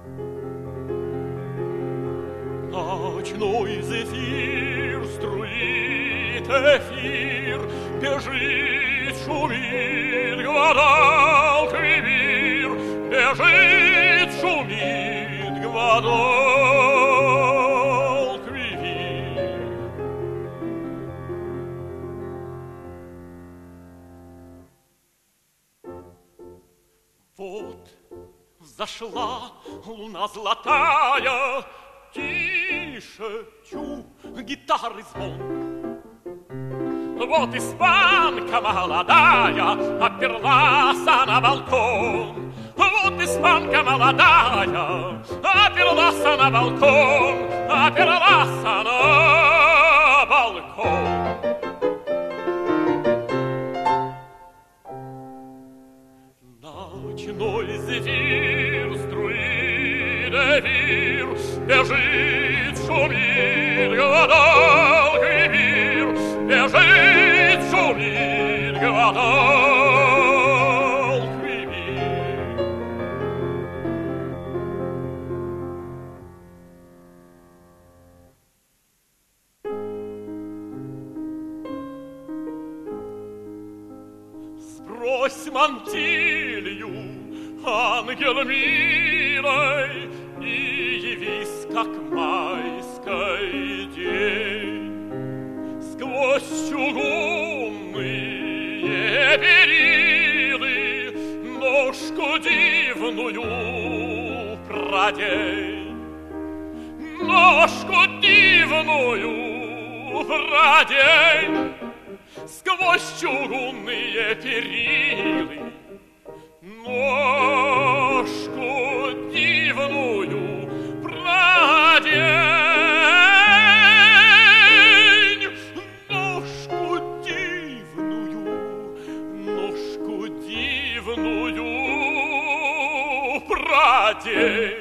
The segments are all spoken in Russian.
Ночной зефир струит эфир, бежит, шумит, гвадал кривир, бежит, шумит, гвадал кривир. Вот взошла луна золотая, тише, чу, гитары звон. Вот испанка молодая оперлась на балкон. Вот испанка молодая оперлась на балкон, оперлась на балкон. Ночной зефир струит эфир, бежит, шумит, гвадал кривир, бежит, шумит, гвадал кривир. Сбрось мантилью, ангел милый, и явись, как майский день. Сквозь чугунные перилы ножку дивную продень. Ножку дивную продень. Сквозь чугунные перилы ножку дивную продень. Ножку дивную продень.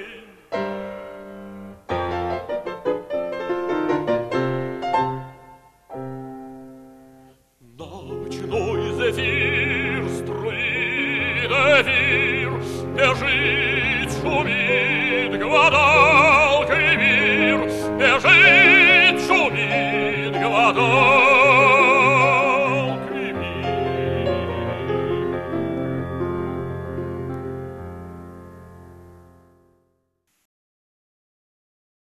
Ночной зефир струит эфир, бежит,